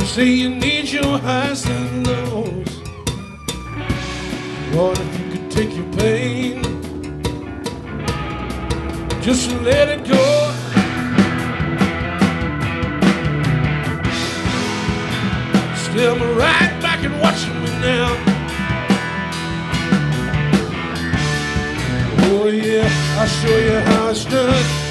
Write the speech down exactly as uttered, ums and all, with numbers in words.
say you need your highs and lows. Lord, if you could take your pain, just let it go. Stare me right back and watching me now. Oh yeah, I'll show you how it's done.